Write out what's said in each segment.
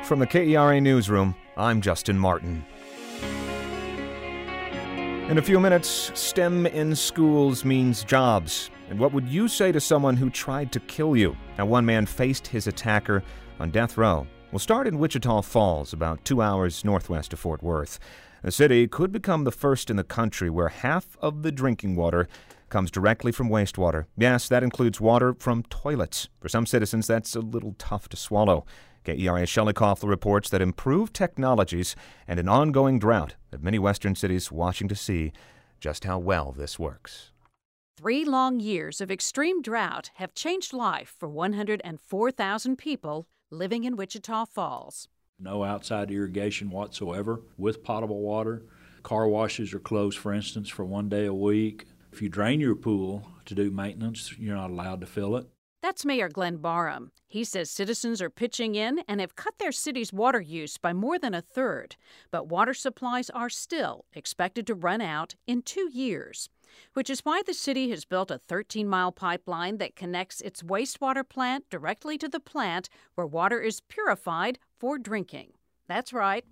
From the KERA Newsroom, I'm Justin Martin. In a few minutes, STEM in schools means jobs. And what would you say to someone who tried to kill you? Now, one man faced his attacker on death row. We'll start in Wichita Falls, about 2 hours northwest of Fort Worth. The city could become the first in the country where half of the drinking water comes directly from wastewater. Yes, that includes water from toilets. For some citizens, that's a little tough to swallow. KERA's Shelley Koffler reports that improved technologies and an ongoing drought have many western cities watching to see just how well this works. 3 long years of extreme drought have changed life for 104,000 people living in Wichita Falls. No outside irrigation whatsoever with potable water. Car washes are closed, for instance, for 1 day a week. If you drain your pool to do maintenance, you're not allowed to fill it. That's Mayor Glenn Barham. He says citizens are pitching in and have cut their city's water use by more than a third. But water supplies are still expected to run out in 2 years, which is why the city has built a 13-mile pipeline that connects its wastewater plant directly to the plant where water is purified for drinking. That's right.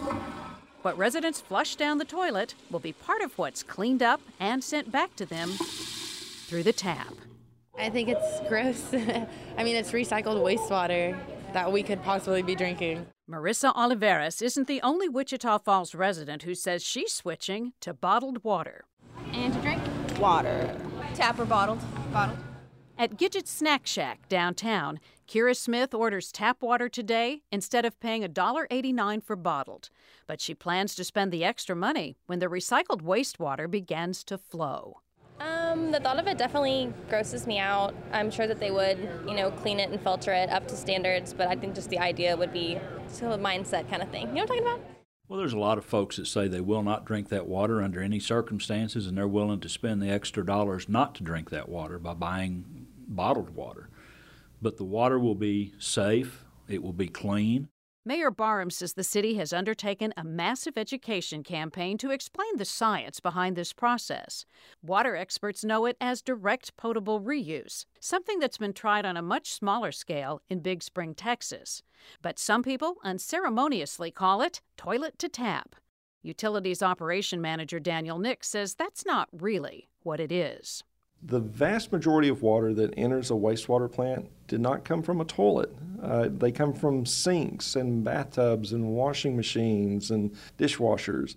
What residents flush down the toilet will be part of what's cleaned up and sent back to them through the tap. I think it's gross. I mean, it's recycled wastewater that we could possibly be drinking. Marissa Oliveras isn't the only Wichita Falls resident who says she's switching to bottled water. And to drink? Water. Tap or bottled? Bottled. At Gidget Snack Shack downtown, Kira Smith orders tap water today instead of paying $1.89 for bottled. But she plans to spend the extra money when the recycled wastewater begins to flow. The thought of it definitely grosses me out. I'm sure that they would, clean it and filter it up to standards, but I think just the idea would be still a mindset kind of thing. You know what I'm talking about? Well, there's a lot of folks that say they will not drink that water under any circumstances, and they're willing to spend the extra dollars not to drink that water by buying bottled water. But the water will be safe, it will be clean. Mayor Barham says the city has undertaken a massive education campaign to explain the science behind this process. Water experts know it as direct potable reuse, something that's been tried on a much smaller scale in Big Spring, Texas. But some people unceremoniously call it toilet to tap. Utilities Operation Manager Daniel Nix says that's not really what it is. The vast majority of water that enters a wastewater plant did not come from a toilet. They come from sinks and bathtubs and washing machines and dishwashers.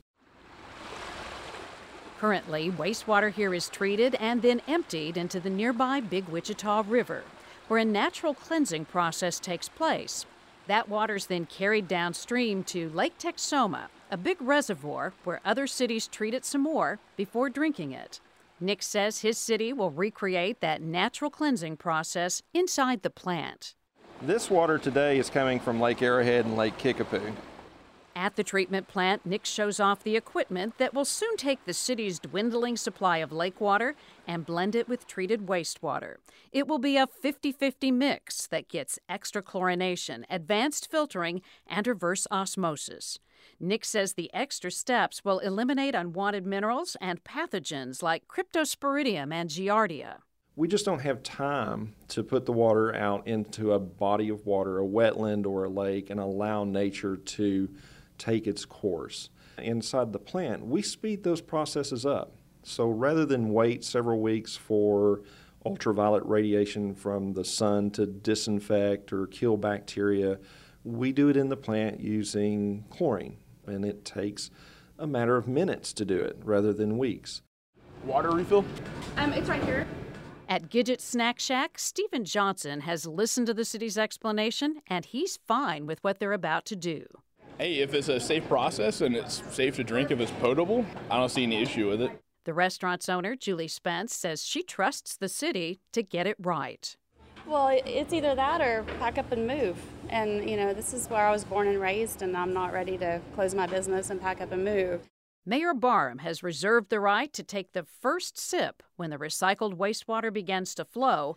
Currently, wastewater here is treated and then emptied into the nearby Big Wichita River, where a natural cleansing process takes place. That water's then carried downstream to Lake Texoma, a big reservoir where other cities treat it some more before drinking it. Nick says his city will recreate that natural cleansing process inside the plant. This water today is coming from Lake Arrowhead and Lake Kickapoo. At the treatment plant, Nick shows off the equipment that will soon take the city's dwindling supply of lake water and blend it with treated wastewater. It will be a 50-50 mix that gets extra chlorination, advanced filtering, and reverse osmosis. Nick says the extra steps will eliminate unwanted minerals and pathogens like Cryptosporidium and Giardia. We just don't have time to put the water out into a body of water, a wetland or a lake, and allow nature to take its course. Inside the plant, we speed those processes up. So rather than wait several weeks for ultraviolet radiation from the sun to disinfect or kill bacteria, we do it in the plant using chlorine, and it takes a matter of minutes to do it rather than weeks. Water refill? It's right here. At Gidget Snack Shack, Stephen Johnson has listened to the city's explanation, and he's fine with what they're about to do. Hey, if it's a safe process and it's safe to drink if it's potable, I don't see any issue with it. The restaurant's owner, Julie Spence, says she trusts the city to get it right. Well, it's either that or pack up and move. And, this is where I was born and raised, and I'm not ready to close my business and pack up and move. Mayor Barham has reserved the right to take the first sip when the recycled wastewater begins to flow.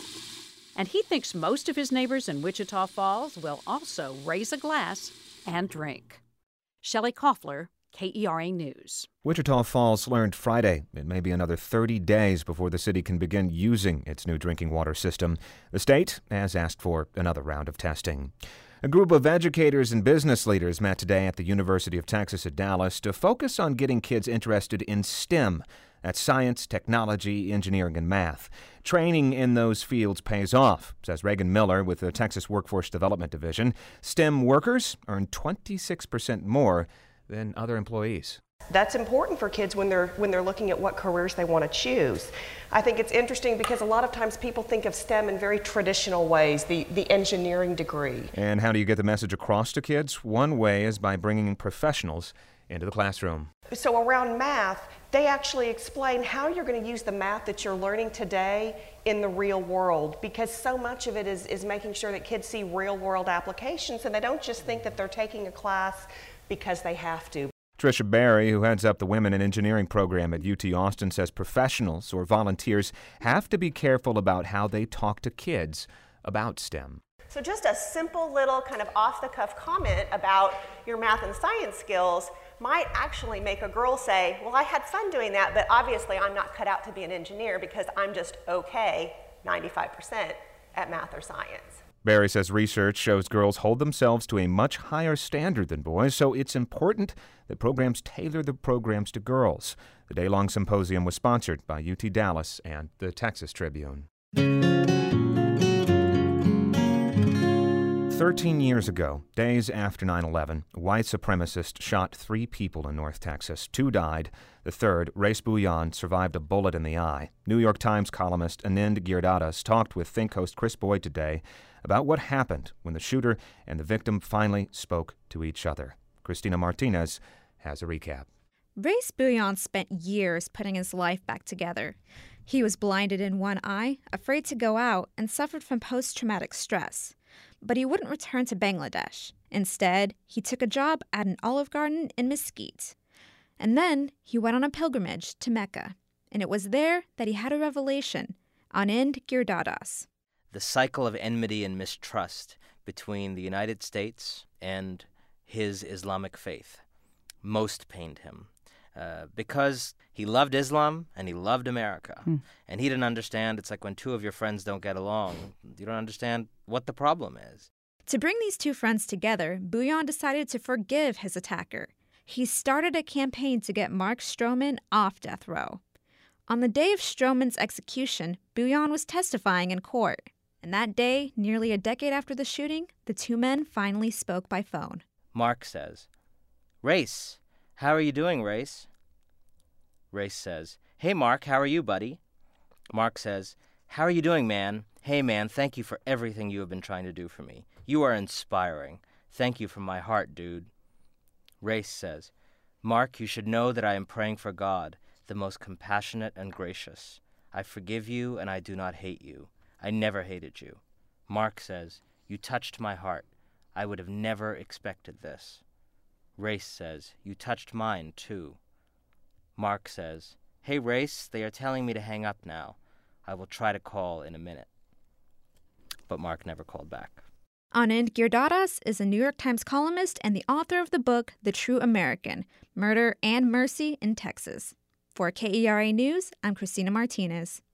And he thinks most of his neighbors in Wichita Falls will also raise a glass and drink. Shelley Koffler, KERA News. Wichita Falls learned Friday it may be another 30 days before the city can begin using its new drinking water system. The state has asked for another round of testing. A group of educators and business leaders met today at the University of Texas at Dallas to focus on getting kids interested in STEM. That's science, technology, engineering, and math. Training in those fields pays off, says Reagan Miller with the Texas Workforce Development Division. STEM workers earn 26% more than other employees. That's important for kids when they're looking at what careers they want to choose. I think it's interesting because a lot of times people think of STEM in very traditional ways, the engineering degree. And how do you get the message across to kids? One way is by bringing in professionals into the classroom. So around math, they actually explain how you're going to use the math that you're learning today in the real world, because so much of it is making sure that kids see real world applications and they don't just think that they're taking a class because they have to. Tricia Berry, who heads up the Women in Engineering program at UT Austin, says professionals or volunteers have to be careful about how they talk to kids about STEM. So just a simple little kind of off-the-cuff comment about your math and science skills might actually make a girl say, well, I had fun doing that, but obviously I'm not cut out to be an engineer because I'm just okay 95% at math or science. Berry says research shows girls hold themselves to a much higher standard than boys, so it's important that programs tailor the programs to girls. The day-long symposium was sponsored by UT Dallas and the Texas Tribune. 13 years ago, days after 9/11, a white supremacist shot 3 people in North Texas. 2 died. The third, Race Bouillon, survived a bullet in the eye. New York Times columnist Anand Giridharadas talked with Think host Chris Boyd today about what happened when the shooter and the victim finally spoke to each other. Christina Martinez has a recap. Race Bouillon spent years putting his life back together. He was blinded in one eye, afraid to go out, and suffered from post-traumatic stress. But he wouldn't return to Bangladesh. Instead, he took a job at an Olive Garden in Mesquite. And then he went on a pilgrimage to Mecca. And it was there that he had a revelation. Anand Giridharadas. The cycle of enmity and mistrust between the United States and his Islamic faith most pained him. Because he loved Islam and he loved America. And he didn't understand, it's like when 2 of your friends don't get along, you don't understand what the problem is. To bring these 2 friends together, Bouillon decided to forgive his attacker. He started a campaign to get Mark Stroman off death row. On the day of Stroman's execution, Bouillon was testifying in court. And that day, nearly a decade after the shooting, the 2 men finally spoke by phone. Mark says, "Race, how are you doing, Race?" Race says, "Hey, Mark, how are you, buddy?" Mark says, "How are you doing, man? Hey, man, thank you for everything you have been trying to do for me. You are inspiring. Thank you from my heart, dude." Race says, "Mark, you should know that I am praying for God, the most compassionate and gracious. I forgive you and I do not hate you. I never hated you." Mark says, "You touched my heart. I would have never expected this." Race says, "You touched mine, too." Mark says, "Hey, Race, they are telling me to hang up now. I will try to call in a minute." But Mark never called back. Anand Giridharadas is a New York Times columnist and the author of the book The True American, Murder and Mercy in Texas. For KERA News, I'm Christina Martinez.